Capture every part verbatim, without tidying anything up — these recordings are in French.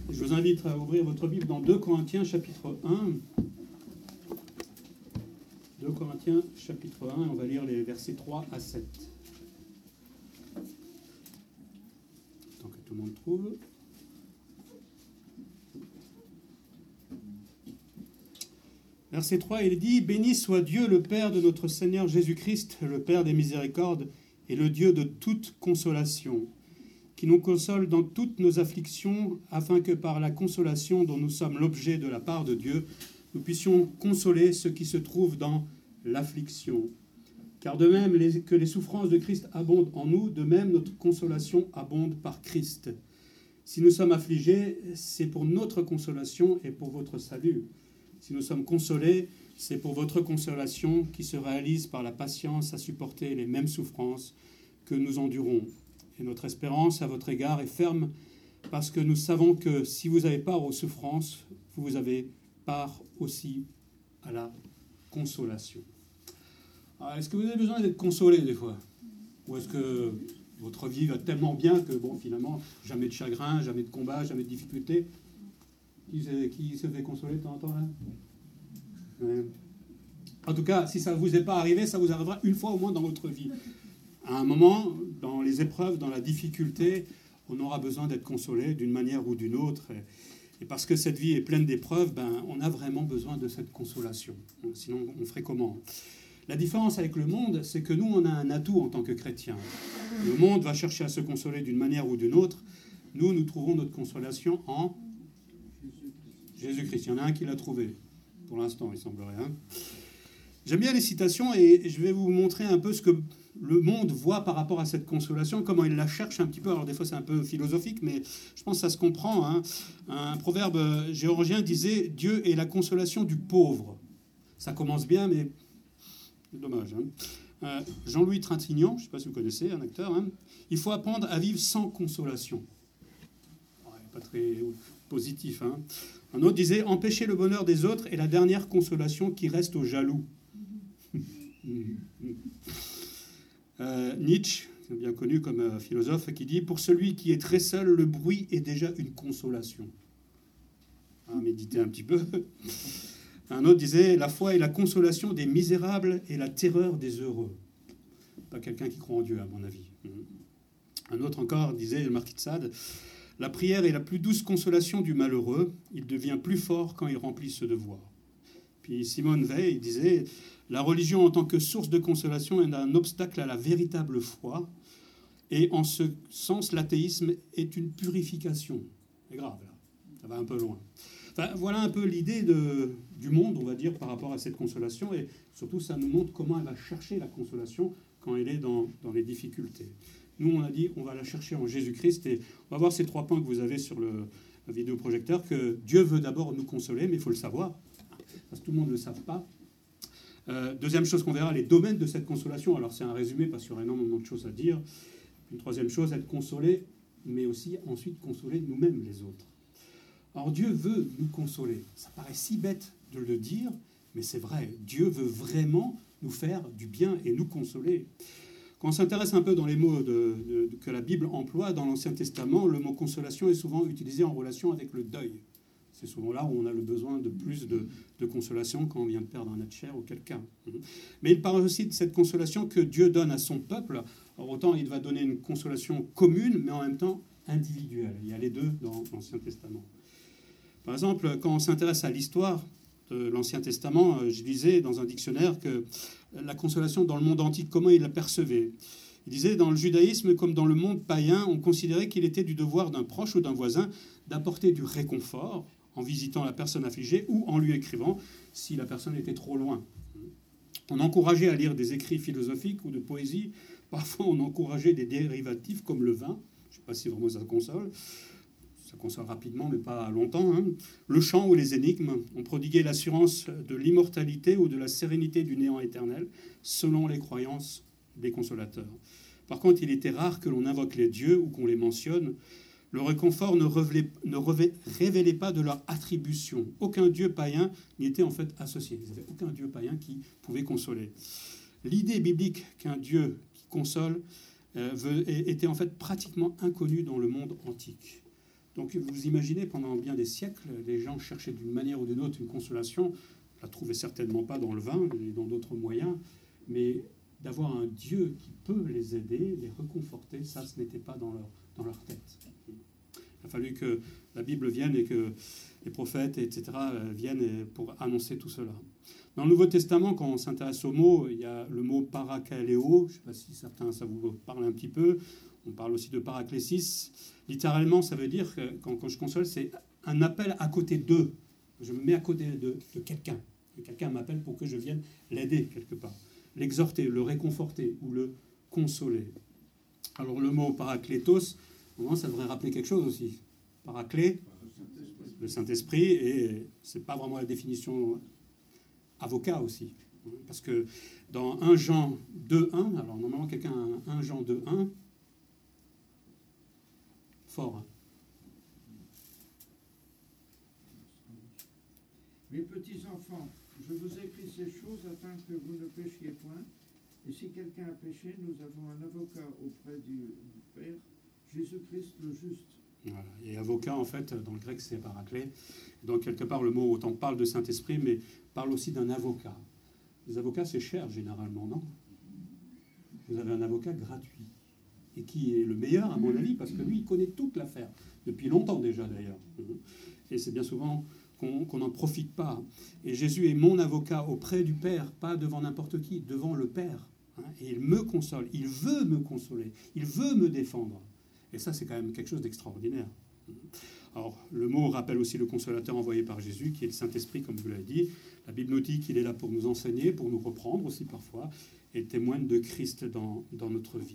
Je vous invite à ouvrir votre Bible dans deux Corinthiens chapitre un. deux Corinthiens chapitre un, on va lire les versets trois à sept. Tant que tout le monde trouve. Verset trois, il dit « Béni soit Dieu, le Père de notre Seigneur Jésus-Christ, le Père des miséricordes et le Dieu de toute consolation, qui nous console dans toutes nos afflictions, afin que par la consolation dont nous sommes l'objet de la part de Dieu, nous puissions consoler ceux qui se trouvent dans l'affliction. Car de même les, que les souffrances de Christ abondent en nous, de même notre consolation abonde par Christ. Si nous sommes affligés, c'est pour notre consolation et pour votre salut. Si nous sommes consolés, c'est pour votre consolation qui se réalise par la patience à supporter les mêmes souffrances que nous endurons. Et notre espérance à votre égard est ferme parce que nous savons que si vous avez part aux souffrances, vous avez part aussi à la consolation. Alors, est-ce que vous avez besoin d'être consolé des fois ? Ou est-ce que votre vie va tellement bien que, bon, finalement, jamais de chagrin, jamais de combat, jamais de difficulté ? Qui se, qui se fait consoler de temps en temps, là ? Ouais. En tout cas, si ça ne vous est pas arrivé, ça vous arrivera une fois au moins dans votre vie. À un moment, dans les épreuves, dans la difficulté, on aura besoin d'être consolé d'une manière ou d'une autre. Et parce que cette vie est pleine d'épreuves, ben, on a vraiment besoin de cette consolation. Sinon, on ferait comment ? La différence avec le monde, c'est que nous, on a un atout en tant que chrétiens. Le monde va chercher à se consoler d'une manière ou d'une autre. Nous, nous trouvons notre consolation en Jésus-Christ. Il y en a un qui l'a trouvé, pour l'instant, il semblerait. Hein. J'aime bien les citations et je vais vous montrer un peu ce que le monde voit par rapport à cette consolation, comment il la cherche un petit peu. Alors des fois c'est un peu philosophique, mais je pense que ça se comprend. Hein. Un proverbe géorgien disait « Dieu est la consolation du pauvre ». Ça commence bien, mais c'est dommage. Hein. Euh, Jean-Louis Trintignant, je ne sais pas si vous connaissez, un acteur, hein. Il faut apprendre à vivre sans consolation. Ouais, pas très positif. Hein. Un autre disait « Empêcher le bonheur des autres est la dernière consolation qui reste aux jaloux ». euh, Nietzsche, bien connu comme euh, philosophe, qui dit « Pour celui qui est très seul, le bruit est déjà une consolation ». À méditer un petit peu. Un autre disait « La foi est la consolation des misérables et la terreur des heureux ». Pas quelqu'un qui croit en Dieu, à mon avis. Un autre encore disait, le marquis de Sade, « La prière est la plus douce consolation du malheureux. Il devient plus fort quand il remplit ce devoir. » Puis Simone Weil disait « La religion en tant que source de consolation est un obstacle à la véritable foi. Et en ce sens, l'athéisme est une purification. » C'est grave, là. Ça va un peu loin. Enfin, voilà un peu l'idée de, du monde, on va dire, par rapport à cette consolation. Et surtout, ça nous montre comment elle va chercher la consolation quand elle est dans, dans les difficultés. Nous, on a dit, on va la chercher en Jésus-Christ. Et on va voir ces trois points que vous avez sur le, le vidéoprojecteur, que Dieu veut d'abord nous consoler, mais il faut le savoir, parce que tout le monde ne le savent pas. Euh, deuxième chose qu'on verra, les domaines de cette consolation. Alors, c'est un résumé, parce qu'il y aura énormément de choses à dire. Une troisième chose, être consolé, mais aussi ensuite consoler nous-mêmes les autres. Alors, Dieu veut nous consoler. Ça paraît si bête de le dire, mais c'est vrai. Dieu veut vraiment nous faire du bien et nous consoler. Quand on s'intéresse un peu dans les mots de, de, de, que la Bible emploie dans l'Ancien Testament, le mot consolation est souvent utilisé en relation avec le deuil. C'est souvent là où on a le besoin de plus de, de consolation quand on vient de perdre un être cher ou quelqu'un. Mais il parle aussi de cette consolation que Dieu donne à son peuple. Alors autant il va donner une consolation commune, mais en même temps individuelle. Il y a les deux dans l'Ancien Testament. Par exemple, quand on s'intéresse à l'histoire de l'Ancien Testament, je lisais dans un dictionnaire que la consolation dans le monde antique, comment il la percevait. Il disait, dans le judaïsme comme dans le monde païen, on considérait qu'il était du devoir d'un proche ou d'un voisin d'apporter du réconfort en visitant la personne affligée ou en lui écrivant si la personne était trop loin. On encourageait à lire des écrits philosophiques ou de poésie. Parfois, on encourageait des dérivatifs comme le vin. Je ne sais pas si vraiment ça console. Ça console rapidement, mais pas longtemps. Hein. Le chant ou les énigmes. On prodiguait l'assurance de l'immortalité ou de la sérénité du néant éternel, selon les croyances des consolateurs. Par contre, il était rare que l'on invoque les dieux ou qu'on les mentionne. Le réconfort ne, révélait, ne révélait pas de leur attribution. Aucun dieu païen n'y était en fait associé. Il n'y avait aucun dieu païen qui pouvait consoler. L'idée biblique qu'un dieu qui console euh, veut, était en fait pratiquement inconnue dans le monde antique. Donc vous imaginez, pendant bien des siècles, les gens cherchaient d'une manière ou d'une autre une consolation. Ne la trouvaient certainement pas dans le vin et dans d'autres moyens, mais d'avoir un Dieu qui peut les aider, les réconforter, ça, ce n'était pas dans leur, dans leur tête. Il a fallu que la Bible vienne et que les prophètes, et cetera, viennent pour annoncer tout cela. Dans le Nouveau Testament, quand on s'intéresse aux mots, il y a le mot parakaleo, je ne sais pas si certains, ça vous parle un petit peu. On parle aussi de paraclésis. Littéralement, ça veut dire que quand, quand je console, c'est un appel à côté d'eux. Je me mets à côté de, de quelqu'un. Quelqu'un m'appelle pour que je vienne l'aider quelque part. L'exhorter, le réconforter ou le consoler. Alors le mot paraklétos, au moins, ça devrait rappeler quelque chose aussi. Paraclé, le Saint-Esprit, et ce n'est pas vraiment la définition avocat aussi. Parce que dans premier Jean deux un, alors normalement quelqu'un a premier Jean deux un, fort. Hein. Mes petits enfants, je vous écris ces choses afin que vous ne péchiez point. Et si quelqu'un a péché, nous avons un avocat auprès du Père, Jésus-Christ le juste. Voilà. Et avocat, en fait, dans le grec, c'est paraclé. Donc, quelque part, le mot autant parle de Saint-Esprit, mais parle aussi d'un avocat. Les avocats, c'est cher, généralement, non? Vous avez un avocat gratuit. Et qui est le meilleur, à mon avis, parce que lui, il connaît toute l'affaire. Depuis longtemps déjà, d'ailleurs. Et c'est bien souvent qu'on n'en profite pas. Et Jésus est mon avocat auprès du Père, pas devant n'importe qui, devant le Père. Et il me console, il veut me consoler, il veut me défendre. Et ça, c'est quand même quelque chose d'extraordinaire. Alors, le mot rappelle aussi le consolateur envoyé par Jésus, qui est le Saint-Esprit, comme vous l'avez dit. La Bible nous dit qu'il est là pour nous enseigner, pour nous reprendre aussi parfois, et témoigne de Christ dans, dans notre vie.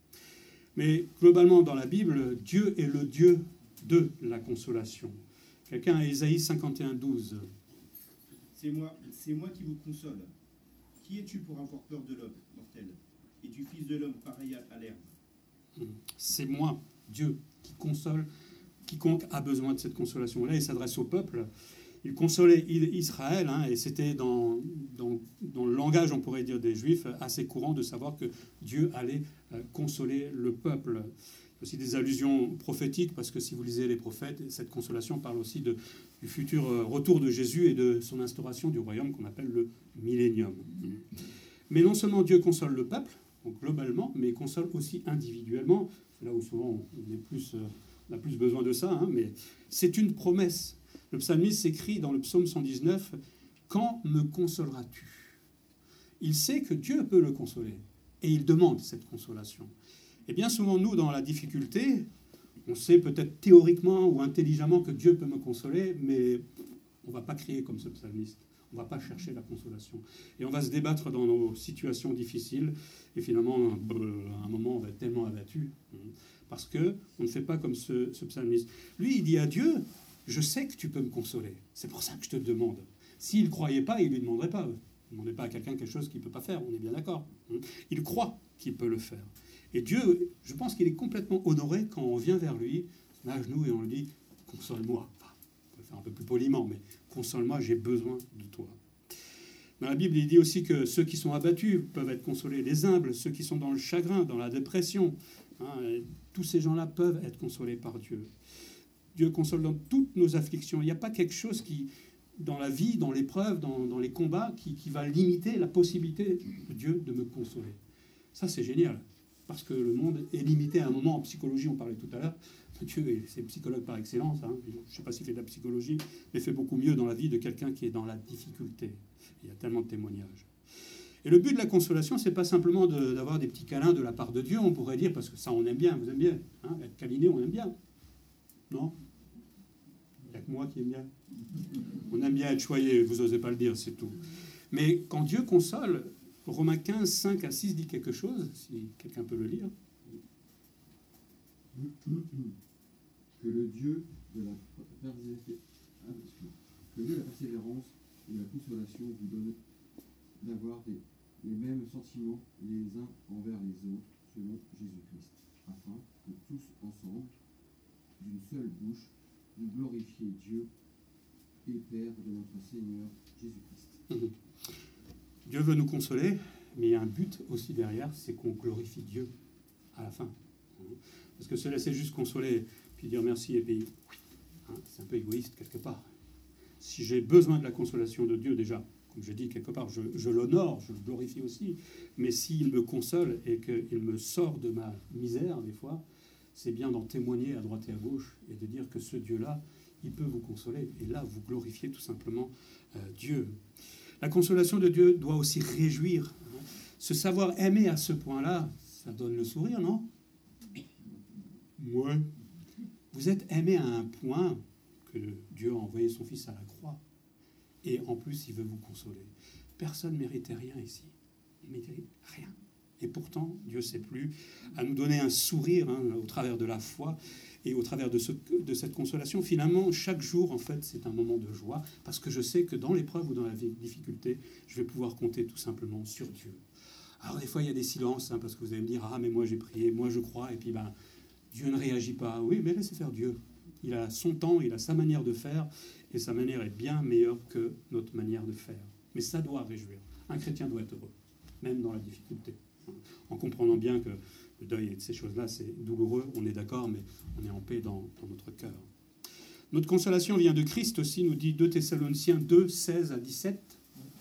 Mais globalement, dans la Bible, Dieu est le Dieu de la consolation. Quelqu'un à Ésaïe cinquante et un, douze. C'est moi, c'est moi qui vous console. Qui es-tu pour avoir peur de l'homme, mortel? Es-tu fils de l'homme pareil à l'herbe? C'est moi, Dieu, qui console. Quiconque a besoin de cette consolation. Là, il s'adresse au peuple. Il consolait Israël, hein, et c'était dans, dans, dans le langage, on pourrait dire, des Juifs, assez courant de savoir que Dieu allait euh, consoler le peuple. Il y a aussi des allusions prophétiques, parce que si vous lisez les prophètes, cette consolation parle aussi de, du futur retour de Jésus et de son instauration du royaume qu'on appelle le millénium. Mais non seulement Dieu console le peuple, donc globalement, mais il console aussi individuellement. C'est là où souvent on, est plus, euh, on a plus besoin de ça, hein, mais c'est une promesse. Le psalmiste s'écrit dans le psaume cent dix-neuf, « Quand me consoleras-tu » Il sait que Dieu peut le consoler, et il demande cette consolation. Et bien souvent, nous, dans la difficulté, on sait peut-être théoriquement ou intelligemment que Dieu peut me consoler, mais on ne va pas crier comme ce psalmiste. On ne va pas chercher la consolation. Et on va se débattre dans nos situations difficiles, et finalement, à un moment, on va être tellement abattu, parce qu'on ne fait pas comme ce, ce psalmiste. Lui, il dit à Dieu, « Je sais que tu peux me consoler. C'est pour ça que je te demande. » S'il ne croyait pas, il ne lui demanderait pas. Il ne demandait pas à quelqu'un quelque chose qu'il ne peut pas faire. On est bien d'accord. Il croit qu'il peut le faire. Et Dieu, je pense qu'il est complètement honoré quand on vient vers lui, on a à genoux et on lui dit « Console-moi. » Enfin, on peut le faire un peu plus poliment, mais « Console-moi, j'ai besoin de toi. » Dans la Bible, il dit aussi que ceux qui sont abattus peuvent être consolés. Les humbles, ceux qui sont dans le chagrin, dans la dépression, hein, tous ces gens-là peuvent être consolés par Dieu. Dieu console dans toutes nos afflictions. Il n'y a pas quelque chose qui, dans la vie, dans l'épreuve, dans, dans les combats, qui, qui va limiter la possibilité de Dieu de me consoler. Ça, c'est génial, parce que le monde est limité à un moment. En psychologie, on parlait tout à l'heure. Dieu, c'est psychologue par excellence. Hein. Je ne sais pas s'il fait de la psychologie, mais fait beaucoup mieux dans la vie de quelqu'un qui est dans la difficulté. Il y a tellement de témoignages. Et le but de la consolation, c'est pas simplement de, d'avoir des petits câlins de la part de Dieu, on pourrait dire, parce que ça, on aime bien, vous aimez bien. Hein, être câliné, on aime bien. Non? Il n'y a que moi qui aime bien. On aime bien être choyé, vous n'osez pas le dire, c'est tout. Mais quand Dieu console, Romains quinze, cinq à six dit quelque chose, si quelqu'un peut le lire. Que le Dieu de la, que Dieu de la persévérance et de la consolation vous donne d'avoir des, les mêmes sentiments les uns envers les autres selon Jésus-Christ, afin que tous ensemble, d'une seule bouche, vous glorifiez Dieu et Père de notre Seigneur Jésus-Christ. Mmh. Dieu veut nous consoler, mais il y a un but aussi derrière, c'est qu'on glorifie Dieu à la fin. Parce que se laisser juste consoler, puis dire merci et puis, hein, c'est un peu égoïste quelque part. Si j'ai besoin de la consolation de Dieu, déjà, comme je dis quelque part, je, je l'honore, je le glorifie aussi, mais s'il me console et qu'il me sort de ma misère, des fois, c'est bien d'en témoigner à droite et à gauche et de dire que ce Dieu-là, il peut vous consoler. Et là, vous glorifiez tout simplement euh, Dieu. La consolation de Dieu doit aussi réjouir. Se savoir aimer à ce point-là, ça donne le sourire, non? Ouais. Vous êtes aimé à un point que Dieu a envoyé son Fils à la croix. Et en plus, il veut vous consoler. Personne ne méritait rien ici. Il ne méritait rien. Et pourtant, Dieu s'est plu à nous donner un sourire hein, au travers de la foi et au travers de, ce, de cette consolation. Finalement, chaque jour, en fait, c'est un moment de joie parce que je sais que dans l'épreuve ou dans la difficulté, je vais pouvoir compter tout simplement sur Dieu. Alors des fois, il y a des silences hein, parce que vous allez me dire « Ah, mais moi j'ai prié, moi je crois » et puis ben, Dieu ne réagit pas. Oui, mais laissez faire Dieu. Il a son temps, il a sa manière de faire et sa manière est bien meilleure que notre manière de faire. Mais ça doit réjouir. Un chrétien doit être heureux, même dans la difficulté. En comprenant bien que le deuil et ces choses-là, c'est douloureux, on est d'accord, mais on est en paix dans, dans notre cœur. Notre consolation vient de Christ aussi, nous dit deux Thessaloniciens deux, seize à dix-sept.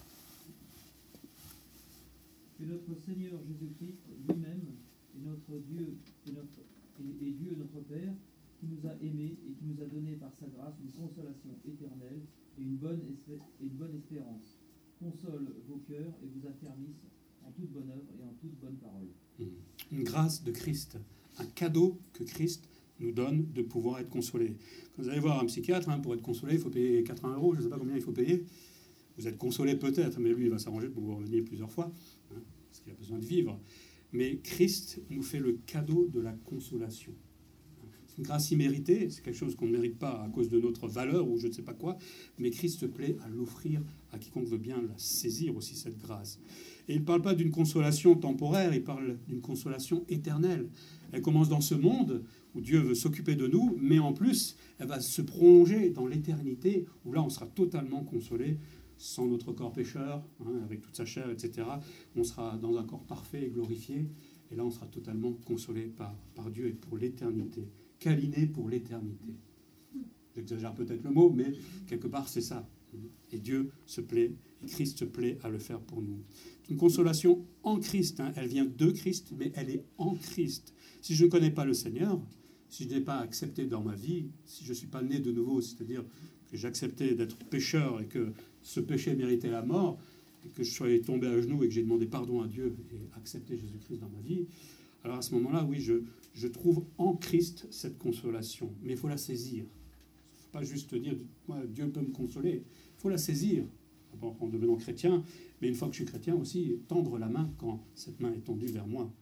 Que notre Seigneur Jésus-Christ lui-même est notre Dieu et, notre, et, et Dieu notre Père, qui nous a aimés et qui nous a donné par sa grâce une consolation éternelle et une bonne, espé- et une bonne espérance, console vos cœurs et vous affermisse en toute bonne œuvre et en toute bonne parole. Une grâce de Christ, un cadeau que Christ nous donne de pouvoir être consolé. Quand vous allez voir un psychiatre, hein, pour être consolé, il faut payer quatre-vingts euros, je ne sais pas combien il faut payer. Vous êtes consolé peut-être, mais lui, il va s'arranger pour vous revenir plusieurs fois, hein, parce qu'il a besoin de vivre. Mais Christ nous fait le cadeau de la consolation. C'est une grâce imméritée, c'est quelque chose qu'on ne mérite pas à cause de notre valeur ou je ne sais pas quoi, mais Christ se plaît à l'offrir à quiconque veut bien la saisir aussi, cette grâce. Et il ne parle pas d'une consolation temporaire, il parle d'une consolation éternelle. Elle commence dans ce monde où Dieu veut s'occuper de nous, mais en plus, elle va se prolonger dans l'éternité, où là, on sera totalement consolé, sans notre corps pécheur, hein, avec toute sa chair, et cetera. On sera dans un corps parfait et glorifié, et là, on sera totalement consolé par, par Dieu et pour l'éternité. Câliné pour l'éternité. J'exagère peut-être le mot, mais quelque part, c'est ça. Et Dieu se plaît, et Christ se plaît à le faire pour nous. C'est une consolation en Christ. Hein. Elle vient de Christ, mais elle est en Christ. Si je ne connais pas le Seigneur, si je n'ai pas accepté dans ma vie, si je ne suis pas né de nouveau, c'est-à-dire que j'ai accepté d'être pécheur et que ce péché méritait la mort, et que je sois tombé à genoux et que j'ai demandé pardon à Dieu et accepté Jésus-Christ dans ma vie, alors à ce moment-là, oui, je, je trouve en Christ cette consolation. Mais il faut la saisir. Il ne faut pas juste dire ouais, Dieu peut me consoler. Il faut la saisir. D'abord en devenant chrétien, mais une fois que je suis chrétien aussi, tendre la main quand cette main est tendue vers moi.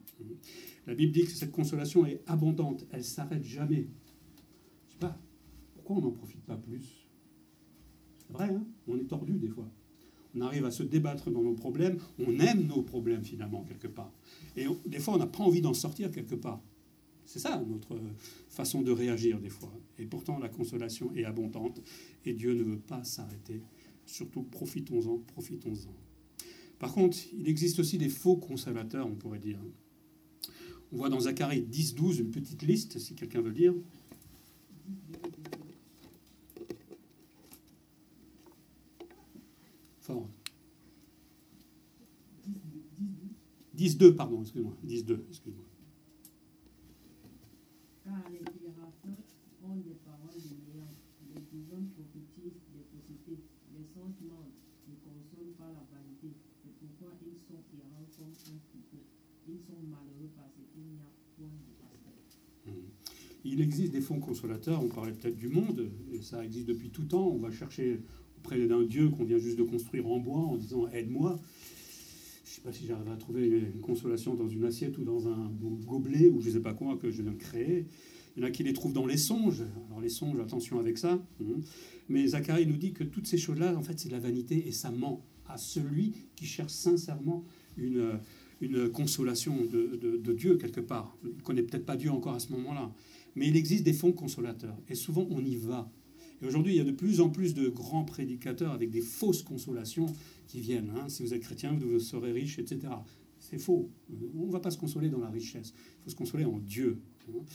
La Bible dit que cette consolation est abondante. Elle ne s'arrête jamais. Je ne sais pas, pourquoi on n'en profite pas plus? C'est vrai, hein, on est tordu des fois. On arrive à se débattre dans nos problèmes. On aime nos problèmes, finalement, quelque part. Et on, des fois, on n'a pas envie d'en sortir quelque part. C'est ça, notre façon de réagir, des fois. Et pourtant, la consolation est abondante. Et Dieu ne veut pas s'arrêter. Surtout, profitons-en, profitons-en. Par contre, il existe aussi des faux consolateurs, on pourrait dire. On voit dans Zacharie dix douze une petite liste, si quelqu'un veut lire. Fort. dix deux, pardon, excuse-moi. dix deux, excuse-moi. Car les pirates ont des paroles de néant, les bisons prophétisent des faussetés, les sentiments ne consolent pas la vanité. C'est pourquoi ils sont errants comme un couteau. Ils sont malheureux parce qu'il n'y a point de pasteur. Il existe des faux consolateurs, on parlait peut-être du monde, et ça existe depuis tout temps. On va chercher auprès d'un Dieu qu'on vient juste de construire en bois en disant « aide-moi ». Je ne sais pas si j'arriverai à trouver une consolation dans une assiette ou dans un gobelet ou je ne sais pas quoi que je viens de créer. Il y en a qui les trouvent dans les songes. Alors les songes, attention avec ça. Mais Zacharie nous dit que toutes ces choses-là, en fait, c'est de la vanité et ça ment à celui qui cherche sincèrement une, une consolation de, de, de Dieu quelque part. Il ne connaît peut-être pas Dieu encore à ce moment-là. Mais il existe des faux consolateurs. Et souvent, on y va. Et aujourd'hui, il y a de plus en plus de grands prédicateurs avec des fausses consolations qui viennent. Hein. Si vous êtes chrétien, vous serez riche, et cetera. C'est faux. On ne va pas se consoler dans la richesse. Il faut se consoler en Dieu.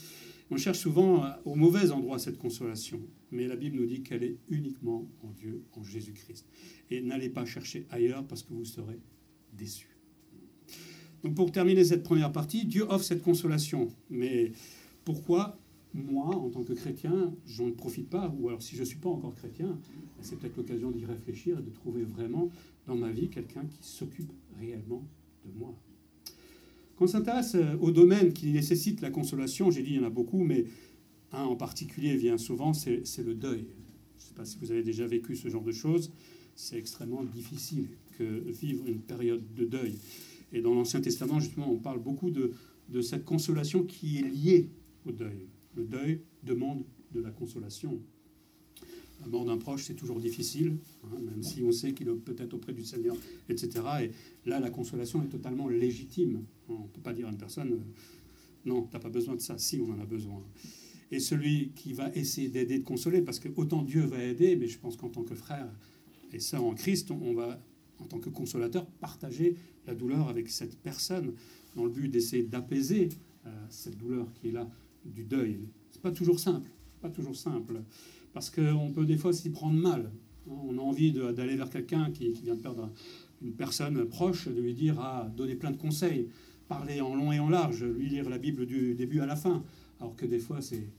On cherche souvent au mauvais endroit cette consolation, mais la Bible nous dit qu'elle est uniquement en Dieu, en Jésus-Christ. Et n'allez pas chercher ailleurs parce que vous serez déçus. Donc pour terminer cette première partie, Dieu offre cette consolation. Mais pourquoi moi, en tant que chrétien, je n'en profite pas? Ou alors si je ne suis pas encore chrétien, c'est peut-être l'occasion d'y réfléchir et de trouver vraiment dans ma vie quelqu'un qui s'occupe réellement de moi. Quand on s'intéresse au domaine qui nécessite la consolation, j'ai dit il y en a beaucoup, mais un en particulier vient souvent, c'est, c'est le deuil. Je ne sais pas si vous avez déjà vécu ce genre de choses. C'est extrêmement difficile que vivre une période de deuil. Et dans l'Ancien Testament, justement, on parle beaucoup de, de cette consolation qui est liée au deuil. Le deuil demande de la consolation. La mort d'un proche, c'est toujours difficile, hein, même si on sait qu'il est peut-être auprès du Seigneur, et cetera. Et là, la consolation est totalement légitime. On ne peut pas dire à une personne, euh, non, tu n'as pas besoin de ça. Si, on en a besoin. Et celui qui va essayer d'aider, de consoler, parce que autant Dieu va aider, mais je pense qu'en tant que frère et sœur en Christ, on va, en tant que consolateur, partager la douleur avec cette personne, dans le but d'essayer d'apaiser euh, cette douleur qui est là, du deuil. C'est pas toujours simple, pas toujours simple. Parce qu'on peut des fois s'y prendre mal. On a envie de, d'aller vers quelqu'un qui, qui vient de perdre une personne proche, de lui dire, ah, donner plein de conseils, parler en long et en large, lui lire la Bible du début à la fin. Alors que des fois, c'est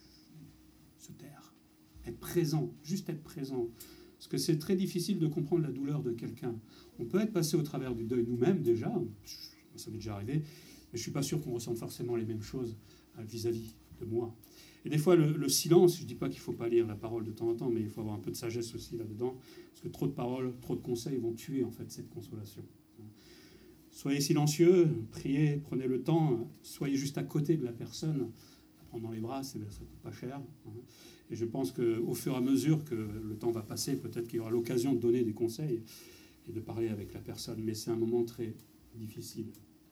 se taire, être présent, juste être présent. Parce que c'est très difficile de comprendre la douleur de quelqu'un. On peut être passé au travers du deuil nous-mêmes déjà, ça m'est déjà arrivé, mais je ne suis pas sûr qu'on ressente forcément les mêmes choses vis-à-vis de moi. Et des fois, le, le silence, je ne dis pas qu'il ne faut pas lire la parole de temps en temps, mais il faut avoir un peu de sagesse aussi là-dedans, parce que trop de paroles, trop de conseils vont tuer en fait cette consolation. Soyez silencieux, priez, prenez le temps, soyez juste à côté de la personne, la prendre dans les bras, ça ne coûte pas cher. Et je pense qu'au fur et à mesure que le temps va passer, peut-être qu'il y aura l'occasion de donner des conseils et de parler avec la personne, mais c'est un moment très difficile.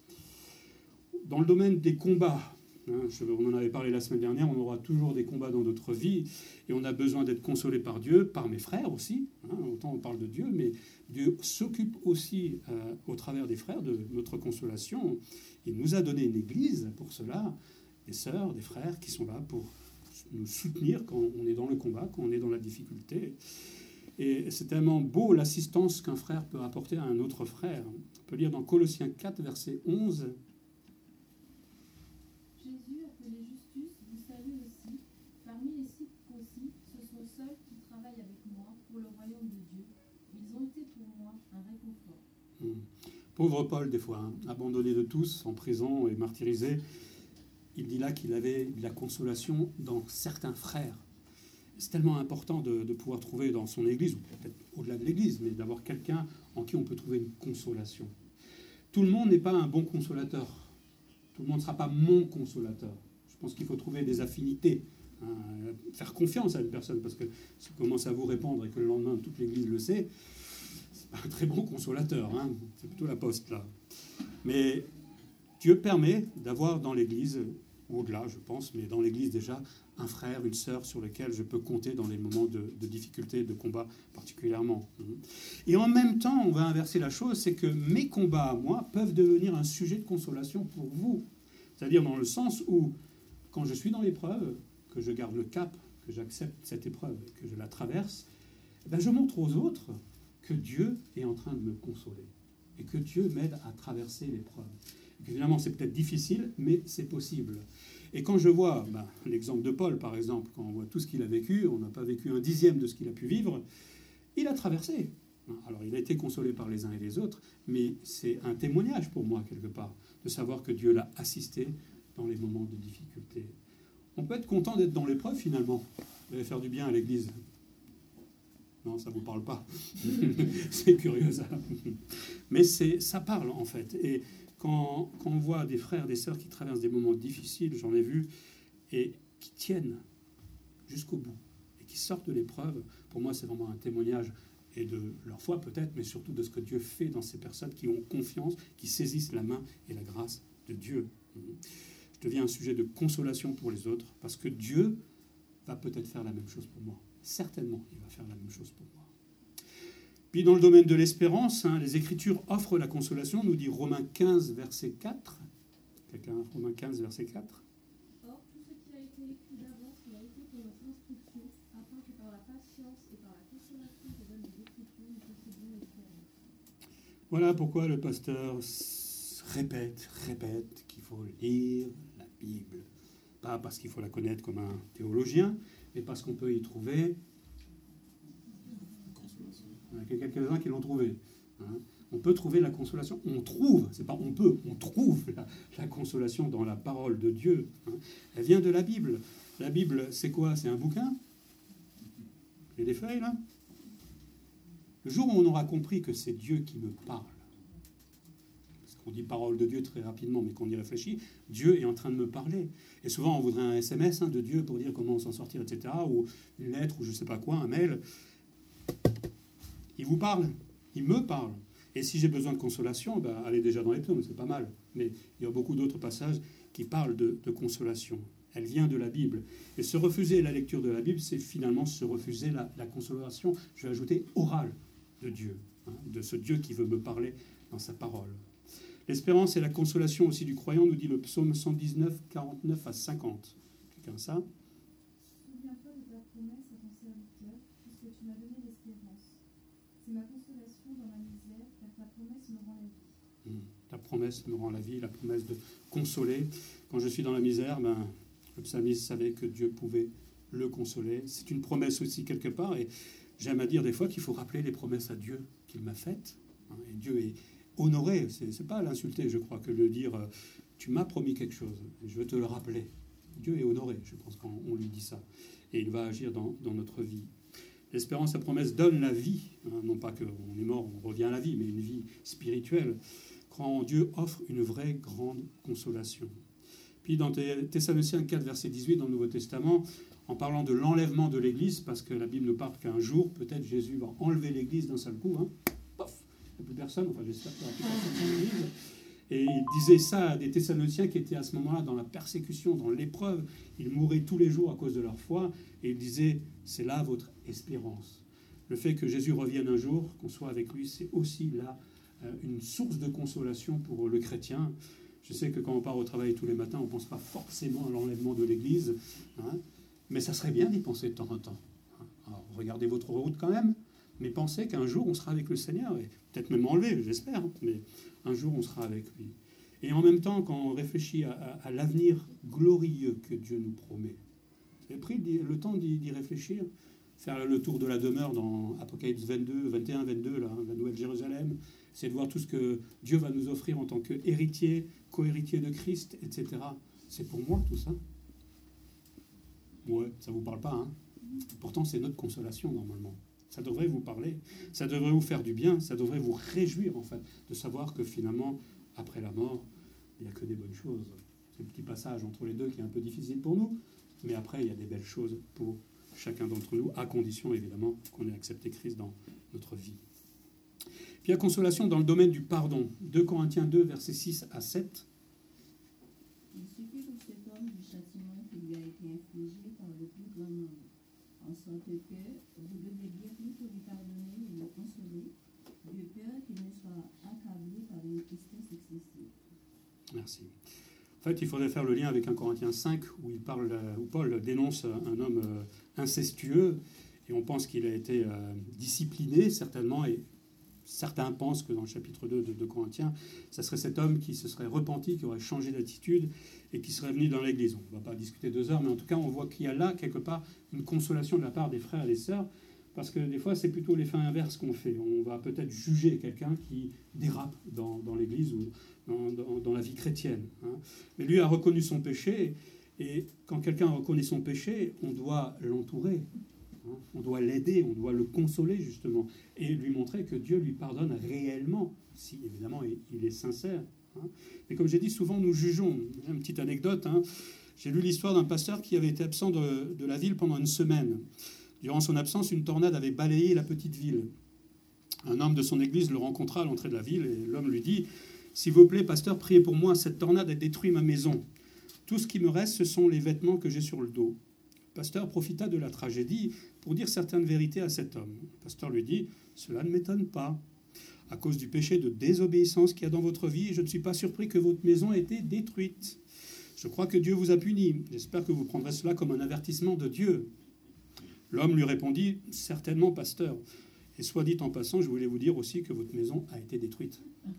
Dans le domaine des combats, hein, je, on en avait parlé la semaine dernière, on aura toujours des combats dans notre vie et on a besoin d'être consolé par Dieu, par mes frères aussi. Hein, autant on parle de Dieu, mais Dieu s'occupe aussi euh, au travers des frères de notre consolation. Il nous a donné une église pour cela, des sœurs, des frères qui sont là pour nous soutenir quand on est dans le combat, quand on est dans la difficulté. Et c'est tellement beau l'assistance qu'un frère peut apporter à un autre frère. On peut lire dans Colossiens quatre, verset onze. Jésus, appelé Justus, vous savez aussi, parmi les circoncis, ce sont ceux qui travaillent avec moi pour le royaume de Dieu. Ils ont été pour moi un réconfort. Hum. Pauvre Paul, des fois, hein, abandonné de tous, en prison et martyrisé, il dit là qu'il avait de la consolation dans certains frères. C'est tellement important de, de pouvoir trouver dans son église, ou peut-être au-delà de l'église, mais d'avoir quelqu'un en qui on peut trouver une consolation. Tout le monde n'est pas un bon consolateur. Tout le monde ne sera pas mon consolateur. Je pense qu'il faut trouver des affinités, hein, faire confiance à une personne, parce que si on commence à vous répondre et que le lendemain toute l'église le sait, c'est pas un très bon consolateur, hein, c'est plutôt la poste là. Mais Dieu permet d'avoir dans l'église, ou au-delà je pense, mais dans l'église déjà, un frère, une sœur sur lesquels je peux compter dans les moments de, de difficulté, de combat particulièrement. Et en même temps, on va inverser la chose, c'est que mes combats à moi peuvent devenir un sujet de consolation pour vous. C'est-à-dire dans le sens où, quand je suis dans l'épreuve, que je garde le cap, que j'accepte cette épreuve, que je la traverse, ben je montre aux autres que Dieu est en train de me consoler et que Dieu m'aide à traverser l'épreuve. Évidemment, c'est peut-être difficile, mais c'est possible. Et quand je vois ben, l'exemple de Paul, par exemple, quand on voit tout ce qu'il a vécu, on n'a pas vécu un dixième de ce qu'il a pu vivre, il a traversé. Alors, il a été consolé par les uns et les autres, mais c'est un témoignage pour moi, quelque part, de savoir que Dieu l'a assisté dans les moments de difficulté. On peut être content d'être dans l'épreuve, finalement. Vous allez faire du bien à l'Église. Non, ça ne vous parle pas. C'est curieux, ça. Mais c'est, ça parle, en fait. Et Quand, quand on voit des frères, des sœurs qui traversent des moments difficiles, j'en ai vu, et qui tiennent jusqu'au bout, et qui sortent de l'épreuve, pour moi, c'est vraiment un témoignage, et de leur foi peut-être, mais surtout de ce que Dieu fait dans ces personnes qui ont confiance, qui saisissent la main et la grâce de Dieu. Je deviens un sujet de consolation pour les autres, parce que Dieu va peut-être faire la même chose pour moi. Certainement, il va faire la même chose pour moi. Puis dans le domaine de l'espérance, hein, les Écritures offrent la consolation, nous dit Romains quinze, verset quatre. Quelqu'un, Romains quinze, verset quatre. Or, tout ce qui a été patience et par la consolation que donnent les Écritures, nous possédons l'espérance. Voilà pourquoi le pasteur s- répète, répète qu'il faut lire la Bible. Pas parce qu'il faut la connaître comme un théologien, mais parce qu'on peut y trouver... Il y en a quelques-uns qui l'ont trouvé. Hein. On peut trouver la consolation. On trouve, c'est pas on peut, on trouve la, la consolation dans la parole de Dieu. Hein. Elle vient de la Bible. La Bible, c'est quoi? C'est un bouquin? J'ai des feuilles, là? Le jour où on aura compris que c'est Dieu qui me parle, parce qu'on dit parole de Dieu très rapidement, mais qu'on y réfléchit, Dieu est en train de me parler. Et souvent, on voudrait un S M S hein, de Dieu pour dire comment s'en sortir, et cetera, ou une lettre, ou je ne sais pas quoi, un mail. Il vous parle, il me parle. Et si j'ai besoin de consolation, ben, allez déjà dans les psaumes, c'est pas mal. Mais il y a beaucoup d'autres passages qui parlent de, de consolation. Elle vient de la Bible. Et se refuser la lecture de la Bible, c'est finalement se refuser la, la consolation, je vais ajouter, orale de Dieu, hein, de ce Dieu qui veut me parler dans sa parole. L'espérance et la consolation aussi du croyant, nous dit le psaume cent dix-neuf, quarante-neuf à cinquante. Quelqu'un ça? Souviens-toi de ta promesse à ton serviteur, puisque tu m'as donné l'espérance. C'est ma consolation dans ma misère, car ta promesse me rend la vie. Mmh. La promesse me rend la vie, la promesse de consoler. Quand je suis dans la misère, ben, le psalmiste savait que Dieu pouvait le consoler. C'est une promesse aussi quelque part, et j'aime à dire des fois qu'il faut rappeler les promesses à Dieu qu'il m'a faites. Hein, et Dieu est honoré, c'est, c'est pas l'insulter, je crois, que de dire euh, tu m'as promis quelque chose, et je veux te le rappeler. Dieu est honoré, je pense, quand on lui dit ça, et il va agir dans, dans notre vie. L'espérance, la promesse donne la vie, hein, non pas qu'on est mort, on revient à la vie, mais une vie spirituelle. Croire en Dieu offre une vraie grande consolation. Puis dans Thessaloniciens quatre, verset dix-huit, dans le Nouveau Testament, en parlant de l'enlèvement de l'Église, parce que la Bible nous parle qu'un jour, peut-être Jésus va enlever l'Église d'un seul coup, hein, pof, il n'y a plus personne, enfin j'espère qu'il n'y aura plus personne dans l'Église. Et il disait ça à des Thessaloniciens qui étaient à ce moment-là dans la persécution, dans l'épreuve. Ils mouraient tous les jours à cause de leur foi. Et il disait, c'est là votre espérance. Le fait que Jésus revienne un jour, qu'on soit avec lui, c'est aussi là euh, une source de consolation pour le chrétien. Je sais que quand on part au travail tous les matins, on ne pense pas forcément à l'enlèvement de l'Église. Hein, mais ça serait bien d'y penser de temps en temps. Alors, regardez votre route quand même. Mais pensez qu'un jour, on sera avec le Seigneur. Et peut-être même enlevé, j'espère. Mais un jour, on sera avec lui. Et en même temps, quand on réfléchit à, à, à l'avenir glorieux que Dieu nous promet, vous avez pris le temps d'y, d'y réfléchir, faire le tour de la demeure dans Apocalypse vingt-deux, vingt et un, vingt-deux, là, la Nouvelle Jérusalem, c'est de voir tout ce que Dieu va nous offrir en tant qu'héritier, co-héritier de Christ, et cetera. C'est pour moi tout ça. Ouais, ça ne vous parle pas, hein. Pourtant, c'est notre consolation, normalement. Ça devrait vous parler, ça devrait vous faire du bien, ça devrait vous réjouir, en fait, de savoir que finalement, après la mort, il n'y a que des bonnes choses. C'est le petit passage entre les deux qui est un peu difficile pour nous, mais après, il y a des belles choses pour chacun d'entre nous, à condition, évidemment, qu'on ait accepté Christ dans notre vie. Puis la consolation dans le domaine du pardon. deux Corinthiens deux, versets six à sept. Il suffit pour cet homme du châtiment qui lui a été infligé par le plus grand nombre, en sorte que vous devez bien plutôt lui pardonner et le consoler, de peur qu'il ne soit accablé par une tristesse excessive. Merci. En fait, il faudrait faire le lien avec un Corinthiens cinq, où, il parle, où Paul dénonce un homme incestueux, et on pense qu'il a été discipliné, certainement, et certains pensent que dans le chapitre deux de, de Corinthiens, ça serait cet homme qui se serait repenti, qui aurait changé d'attitude, et qui serait venu dans l'Église. On ne va pas discuter deux heures, mais en tout cas, on voit qu'il y a là, quelque part, une consolation de la part des frères et des sœurs, parce que des fois, c'est plutôt l'effet inverse qu'on fait. On va peut-être juger quelqu'un qui dérape dans, dans l'Église ou dans, dans, dans la vie chrétienne. Hein. Mais lui a reconnu son péché, et quand quelqu'un reconnaît son péché, on doit l'entourer, hein. On doit l'aider, on doit le consoler, justement, et lui montrer que Dieu lui pardonne réellement, si évidemment il est sincère. Hein. Mais comme j'ai dit, souvent nous jugeons. Une petite anecdote, hein. J'ai lu l'histoire d'un pasteur qui avait été absent de, de la ville pendant une semaine. Durant son absence, une tornade avait balayé la petite ville. Un homme de son église le rencontra à l'entrée de la ville et l'homme lui dit « S'il vous plaît, pasteur, priez pour moi, cette tornade a détruit ma maison. Tout ce qui me reste, ce sont les vêtements que j'ai sur le dos. » Le pasteur profita de la tragédie pour dire certaines vérités à cet homme. Le pasteur lui dit « Cela ne m'étonne pas. À cause du péché de désobéissance qu'il y a dans votre vie, je ne suis pas surpris que votre maison ait été détruite. Je crois que Dieu vous a puni. J'espère que vous prendrez cela comme un avertissement de Dieu. » L'homme lui répondit, « Certainement, pasteur. Et soit dit en passant, je voulais vous dire aussi que votre maison a été détruite aussi. »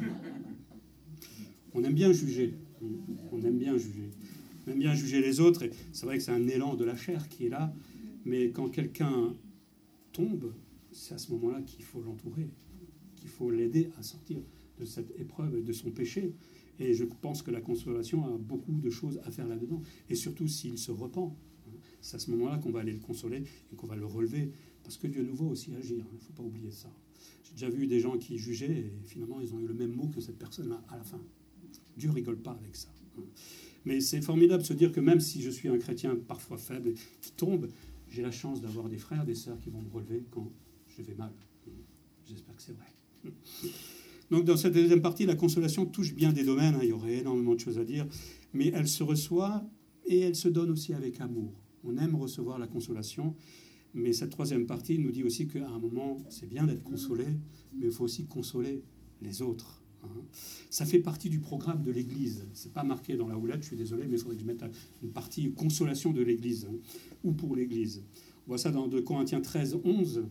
On aime bien juger. On aime bien juger. On aime bien juger les autres. Et c'est vrai que c'est un élan de la chair qui est là. Mais quand quelqu'un tombe, c'est à ce moment-là qu'il faut l'entourer, qu'il faut l'aider à sortir de cette épreuve, de son péché. Et je pense que la consolation a beaucoup de choses à faire là-dedans. Et surtout s'il se repent. C'est à ce moment-là qu'on va aller le consoler et qu'on va le relever. Parce que Dieu nous voit aussi agir. Il ne faut pas oublier ça. J'ai déjà vu des gens qui jugeaient et finalement ils ont eu le même mot que cette personne-là à la fin. Dieu ne rigole pas avec ça. Mais c'est formidable de se dire que même si je suis un chrétien parfois faible, qui tombe, j'ai la chance d'avoir des frères, des sœurs qui vont me relever quand je vais mal. J'espère que c'est vrai. Donc dans cette deuxième partie, la consolation touche bien des domaines. Hein, il y aurait énormément de choses à dire. Mais elle se reçoit et elle se donne aussi avec amour. On aime recevoir la consolation. Mais cette troisième partie nous dit aussi qu'à un moment, c'est bien d'être consolé, mais il faut aussi consoler les autres. Ça fait partie du programme de l'Église. Ce n'est pas marqué dans la houlette, je suis désolé, mais il faudrait que je mette une partie consolation de l'Église, hein, ou pour l'Église. On voit ça dans deux Corinthiens treize, onze.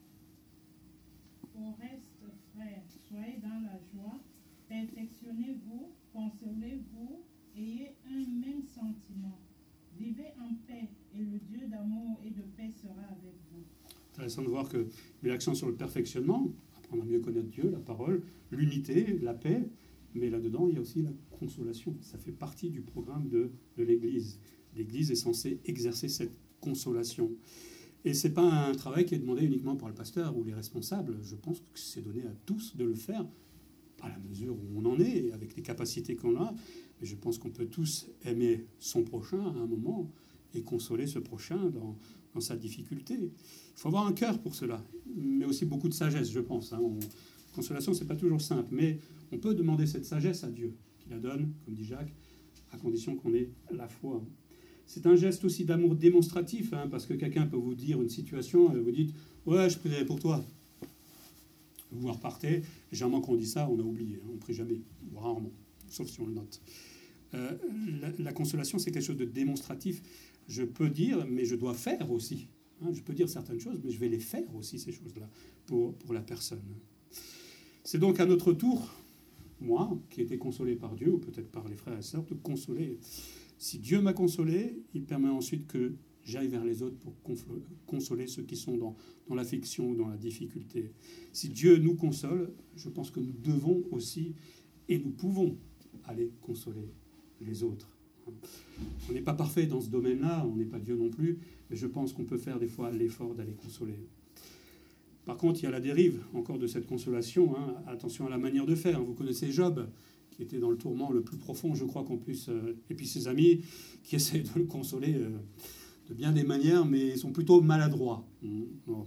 Au reste, frères, soyez dans la joie, perfectionnez-vous, consolez-vous, ayez un même sentiment. Vivez en paix, et le Dieu d'amour et de paix sera avec vous. Intéressant de voir que met l'accent sur le perfectionnement, apprendre à mieux connaître Dieu, la parole, l'unité, la paix, mais là-dedans, il y a aussi la consolation. Ça fait partie du programme de, de l'Église. L'Église est censée exercer cette consolation. Et ce n'est pas un travail qui est demandé uniquement par le pasteur ou les responsables. Je pense que c'est donné à tous de le faire, à la mesure où on en est, avec les capacités qu'on a. Mais je pense qu'on peut tous aimer son prochain à un moment et consoler ce prochain dans, dans sa difficulté. Il faut avoir un cœur pour cela, mais aussi beaucoup de sagesse, je pense. Hein. On, consolation, ce n'est pas toujours simple, mais on peut demander cette sagesse à Dieu, qui la donne, comme dit Jacques, à condition qu'on ait la foi. C'est un geste aussi d'amour démonstratif, hein, parce que quelqu'un peut vous dire une situation, et vous dites « Ouais, je prierai pour toi ». Vous repartez, et généralement quand on dit ça, on a oublié, hein, on ne prie jamais, ou rarement, sauf si on le note. Euh, la, la consolation, c'est quelque chose de démonstratif. Je peux dire, mais je dois faire aussi. Hein, je peux dire certaines choses, mais je vais les faire aussi, ces choses-là, pour, pour la personne. C'est donc à notre tour, moi, qui ai été consolé par Dieu, ou peut-être par les frères et sœurs, de consoler. Si Dieu m'a consolé, il permet ensuite que j'aille vers les autres pour consoler ceux qui sont dans, dans l'affliction ou dans la difficulté. Si Dieu nous console, je pense que nous devons aussi, et nous pouvons, aller consoler les autres. On n'est pas parfait dans ce domaine-là, on n'est pas Dieu non plus, mais je pense qu'on peut faire des fois l'effort d'aller consoler. Par contre, il y a la dérive encore de cette consolation. Hein. Attention à la manière de faire. Vous connaissez Job, qui était dans le tourment le plus profond, je crois qu'en plus, euh, et puis ses amis qui essaient de le consoler euh, de bien des manières, mais ils sont plutôt maladroits. Mmh. Bon.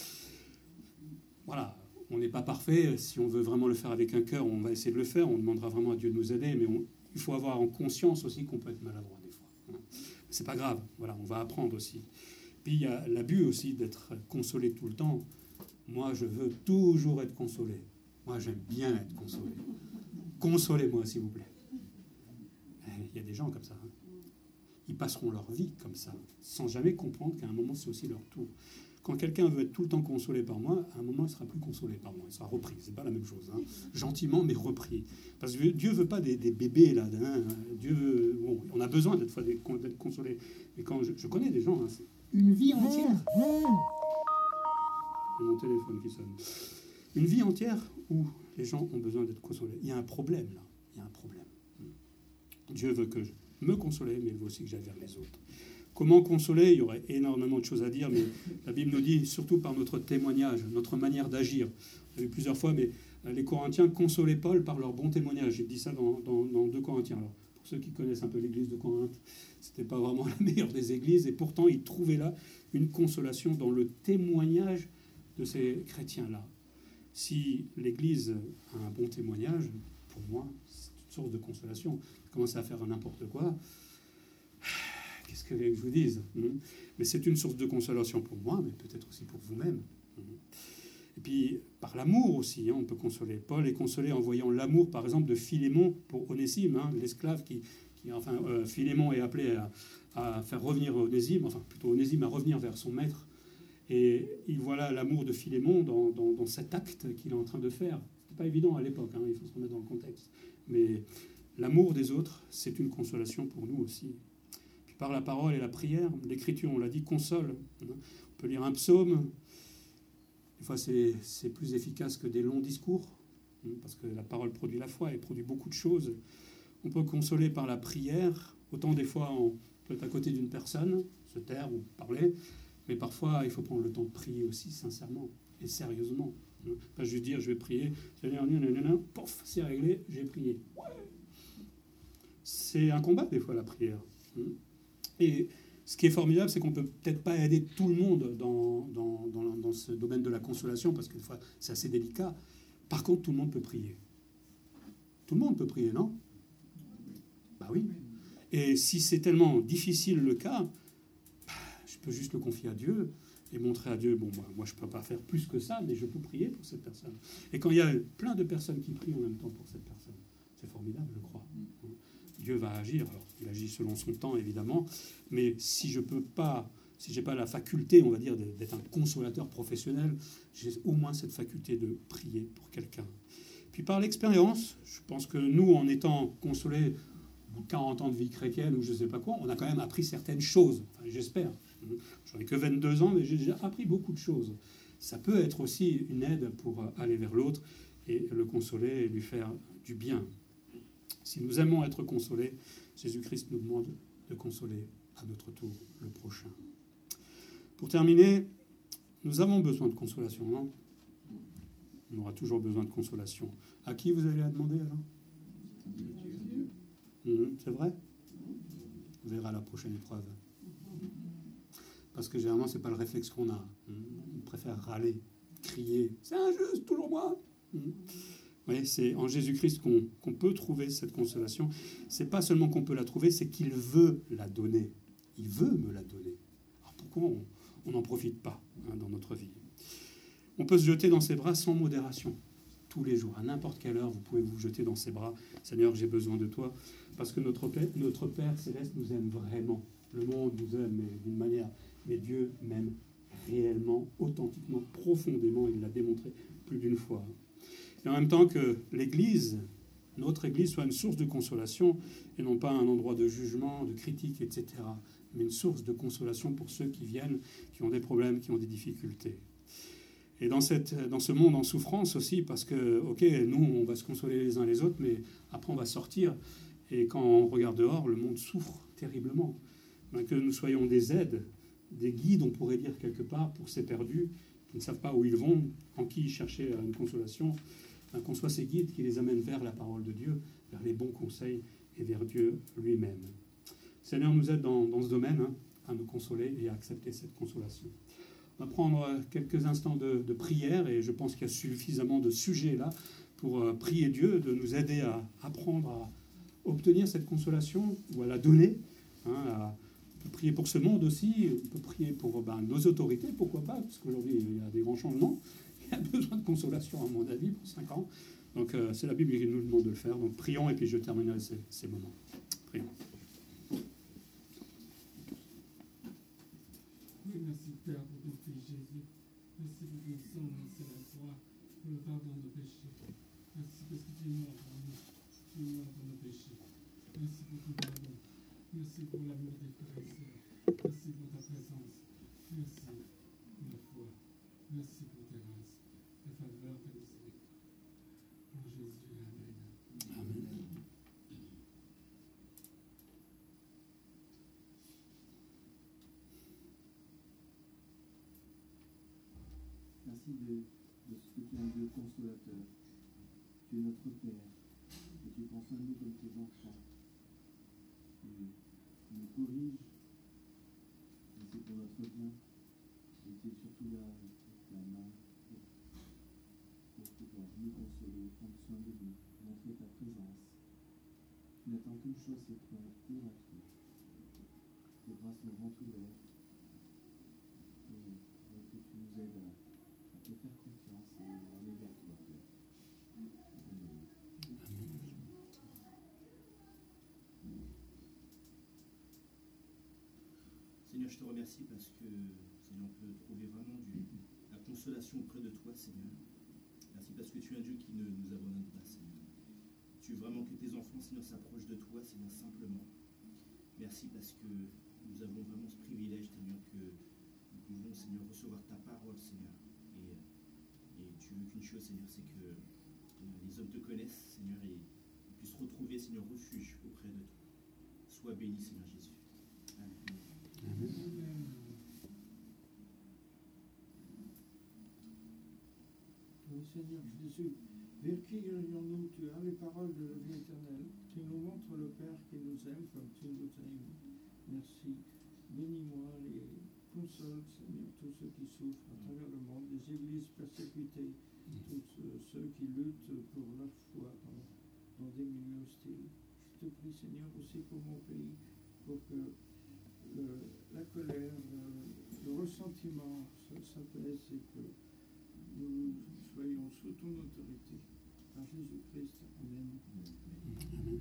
Voilà, on n'est pas parfait. Si on veut vraiment le faire avec un cœur, on va essayer de le faire. On demandera vraiment à Dieu de nous aider, mais on, il faut avoir en conscience aussi qu'on peut être maladroit des fois. Hein. C'est pas grave. Voilà, on va apprendre aussi. Puis il y a l'abus aussi d'être consolé tout le temps. Moi, je veux toujours être consolé. Moi, j'aime bien être consolé. Consolez-moi, s'il vous plaît. Il y a des gens comme ça. Hein. Ils passeront leur vie comme ça, sans jamais comprendre qu'à un moment, c'est aussi leur tour. Quand quelqu'un veut être tout le temps consolé par moi, à un moment, il ne sera plus consolé par moi. Il sera repris. Ce n'est pas la même chose. Hein. Gentiment, mais repris. Parce que Dieu ne veut pas des, des bébés, là. Hein. Dieu veut... Bon, on a besoin d'être, d'être consolé. Mais quand je, je connais des gens, hein, c'est une vie entière. C'est mon téléphone qui sonne. Une vie entière où les gens ont besoin d'être consolés. Il y a un problème, là. Il y a un problème. Dieu veut que je me consoler, mais il veut aussi que j'aille vers les autres. Comment consoler? Il y aurait énormément de choses à dire, mais la Bible nous dit, surtout par notre témoignage, notre manière d'agir. On a vu plusieurs fois, mais les Corinthiens consolaient Paul par leur bon témoignage. J'ai dit ça dans, dans, dans deux Corinthiens. Alors, pour ceux qui connaissent un peu l'église de Corinthe, c'était pas vraiment la meilleure des églises, et pourtant, ils trouvaient là une consolation dans le témoignage de ces chrétiens-là. Si l'église a un bon témoignage, pour moi, c'est une source de consolation. Commencer à faire n'importe quoi, qu'est-ce que je vous dise? Mais c'est une source de consolation pour moi, mais peut-être aussi pour vous-même. Et puis, par l'amour aussi, hein, on peut consoler. Paul est consolé en voyant l'amour, par exemple, de Philémon pour Onésime, hein, l'esclave qui, qui, enfin, euh, Philémon est appelé à, à faire revenir Onésime, enfin plutôt Onésime à revenir vers son maître. Et il voit là l'amour de Philémon dans, dans, dans cet acte qu'il est en train de faire. Ce n'était pas évident à l'époque, hein, il faut se remettre dans le contexte. Mais l'amour des autres, c'est une consolation pour nous aussi. Puis par la parole et la prière, l'Écriture, on l'a dit, console. On peut lire un psaume. Des fois, c'est, c'est plus efficace que des longs discours, parce que la parole produit la foi et produit beaucoup de choses. On peut consoler par la prière. Autant des fois, on peut être à côté d'une personne, se taire ou parler, mais parfois, il faut prendre le temps de prier aussi, sincèrement et sérieusement. Pas juste dire, je vais prier, pouf, c'est réglé, j'ai prié. Ouais. C'est un combat, des fois, la prière. Et ce qui est formidable, c'est qu'on ne peut peut-être pas aider tout le monde dans, dans, dans, dans ce domaine de la consolation, parce que des fois, c'est assez délicat. Par contre, tout le monde peut prier. Tout le monde peut prier, non? Bah oui. Et si c'est tellement difficile le cas, bah, je peux juste le confier à Dieu et montrer à Dieu, bon, moi, moi je ne peux pas faire plus que ça, mais je peux prier pour cette personne. Et quand il y a plein de personnes qui prient en même temps pour cette personne, c'est formidable, je crois. Dieu va agir. Alors, il agit selon son temps, évidemment, mais si je peux pas, si j'ai pas la faculté, on va dire, d'être un consolateur professionnel, j'ai au moins cette faculté de prier pour quelqu'un. Puis par l'expérience, je pense que nous, en étant consolés quarante ans de vie chrétienne ou je ne sais pas quoi, on a quand même appris certaines choses. Enfin, j'espère. J'en ai que vingt-deux ans, mais j'ai déjà appris beaucoup de choses. Ça peut être aussi une aide pour aller vers l'autre et le consoler et lui faire du bien. Si nous aimons être consolés, Jésus-Christ nous demande de consoler à notre tour le prochain. Pour terminer, nous avons besoin de consolation, non? On aura toujours besoin de consolation. À qui vous allez la demander alors? Mmh, c'est vrai? On verra la prochaine épreuve. Parce que généralement, ce n'est pas le réflexe qu'on a. On préfère râler, crier. C'est injuste, toujours moi. Mmh. Oui, c'est en Jésus-Christ qu'on, qu'on peut trouver cette consolation. Ce n'est pas seulement qu'on peut la trouver, c'est qu'il veut la donner. Il veut me la donner. Alors pourquoi on n'en profite pas hein, dans notre vie? On peut se jeter dans ses bras sans modération. Tous les jours, à n'importe quelle heure, vous pouvez vous jeter dans ses bras. Seigneur, j'ai besoin de toi. Parce que notre Père, notre Père céleste nous aime vraiment. Le monde nous aime mais d'une manière. Mais Dieu m'aime réellement, authentiquement, profondément. Il l'a démontré plus d'une fois. Et en même temps que l'Église, notre Église, soit une source de consolation et non pas un endroit de jugement, de critique, et cetera. Mais une source de consolation pour ceux qui viennent, qui ont des problèmes, qui ont des difficultés. Et dans, cette, dans ce monde en souffrance aussi, parce que, ok, nous, on va se consoler les uns les autres, mais après, on va sortir. Et quand on regarde dehors, le monde souffre terriblement. Que nous soyons des aides, des guides, on pourrait dire quelque part, pour ces perdus qui ne savent pas où ils vont, en qui chercher une consolation, qu'on soit ces guides qui les amènent vers la parole de Dieu, vers les bons conseils et vers Dieu lui-même. Seigneur nous aide dans, dans ce domaine hein, à nous consoler et à accepter cette consolation. On va prendre quelques instants de, de prière et je pense qu'il y a suffisamment de sujets là pour euh, prier Dieu, de nous aider à apprendre à obtenir cette consolation ou à la donner. Hein, à, on peut prier pour ce monde aussi, on peut prier pour ben, nos autorités, pourquoi pas, parce qu'aujourd'hui il y a des grands changements. Il y a besoin de consolation, à mon avis, pour cinq ans. Donc, euh, c'est la Bible qui nous demande de le faire. Donc, prions et puis je terminerai ces, ces moments. Prions. Oui, merci Père pour ton Fils Jésus. Merci pour ton sang, merci à la croix, pour le pardon de nos péchés. Merci parce que tu es mort pour nous. Tu es mort pour nos péchés. Merci pour ton pardon. Merci pour l'amour des frères et sœurs. Merci pour ta présence. Merci pour la foi. Merci pour tes grâces, tes faveurs, tes miséricordes. En Jésus, Amen. Amen. Merci de, de ce que tu es un Dieu consolateur. Tu es notre Père. Et tu prends soin de nous comme tes enfants. Tu nous corriges. Et c'est pour notre bien. Et tu es surtout là avec ta main pour, pour pouvoir nous consoler, prendre soin de nous, montrer ta présence. Tu n'attends qu'une chose, c'est de dire à toi. Tes bras sont grands ouverts. Et, et que tu nous aides à te faire confiance et à aller vers toi, Père. Amen. Seigneur, je te remercie parce que, Seigneur, on peut trouver vraiment du, la consolation auprès de toi, Seigneur. Merci parce que tu es un Dieu qui ne nous abandonne pas, Seigneur. Tu veux vraiment que tes enfants, Seigneur, s'approchent de toi, Seigneur, simplement. Merci parce que nous avons vraiment ce privilège, Seigneur, que nous pouvons, Seigneur, recevoir ta parole, Seigneur. Et, et tu veux qu'une chose, Seigneur, c'est que euh, les hommes te connaissent, Seigneur, et puissent retrouver, Seigneur, refuge auprès de toi. Sois béni, Seigneur Jésus. Amen. Amen. Oui, Seigneur Jésus, vers qui irions-nous? Tu as les paroles de la vie éternelle. Tu nous montres le Père qui nous aime comme tu nous as aimés. Merci. Bénis-moi, les console, Seigneur, tous ceux qui souffrent à travers le monde, les églises persécutées, tous euh, ceux qui luttent pour leur foi dans, dans des milieux hostiles. Je te prie, Seigneur, aussi pour mon pays, pour que le, la colère, le, le ressentiment s'apaise et que nous soyons sous ton autorité. Par Jésus-Christ. Amen. Amen.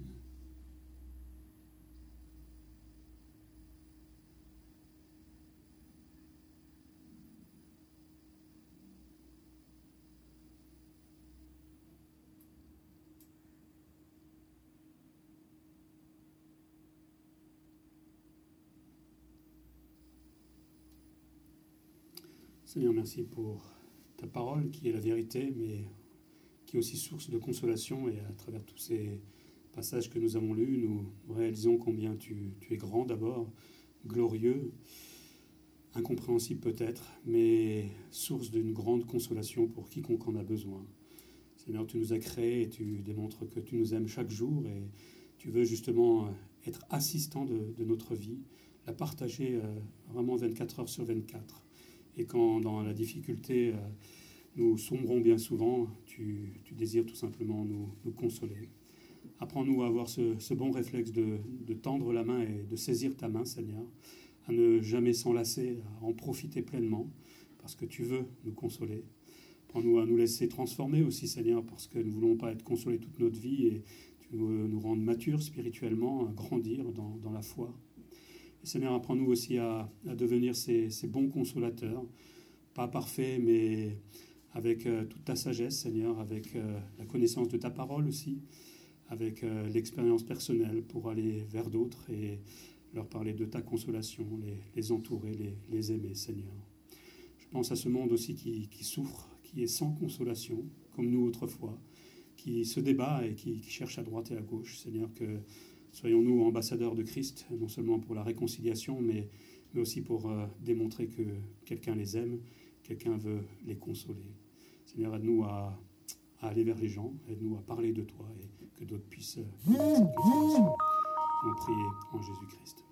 Seigneur, merci pour ta parole qui est la vérité, mais qui est aussi source de consolation. Et à travers tous ces passages que nous avons lus, nous réalisons combien tu, tu es grand d'abord, glorieux, incompréhensible peut-être, mais source d'une grande consolation pour quiconque en a besoin. Seigneur, tu nous as créés et tu démontres que tu nous aimes chaque jour et tu veux justement être assistant de, de notre vie, la partager euh, vraiment vingt-quatre heures sur vingt-quatre. Et quand dans la difficulté, euh, nous sombrons bien souvent, tu, tu désires tout simplement nous, nous consoler. Apprends-nous à avoir ce, ce bon réflexe de, de tendre la main et de saisir ta main, Seigneur, à ne jamais s'enlacer, à en profiter pleinement, parce que tu veux nous consoler. Apprends-nous à nous laisser transformer aussi, Seigneur, parce que nous ne voulons pas être consolés toute notre vie et tu veux nous rendre matures spirituellement, à grandir dans, dans la foi. Et Seigneur, apprends-nous aussi à, à devenir ces, ces bons consolateurs, pas parfaits, mais avec euh, toute ta sagesse, Seigneur, avec euh, la connaissance de ta parole aussi, avec euh, l'expérience personnelle pour aller vers d'autres et leur parler de ta consolation, les, les entourer, les, les aimer, Seigneur. Je pense à ce monde aussi qui, qui souffre, qui est sans consolation, comme nous autrefois, qui se débat et qui, qui cherche à droite et à gauche. Seigneur, que soyons-nous ambassadeurs de Christ, non seulement pour la réconciliation, mais, mais aussi pour euh, démontrer que quelqu'un les aime, quelqu'un veut les consoler. Seigneur, aide-nous à, à aller vers les gens, aide-nous à parler de toi et que d'autres puissent vivre cette consolation. On prie en Jésus-Christ.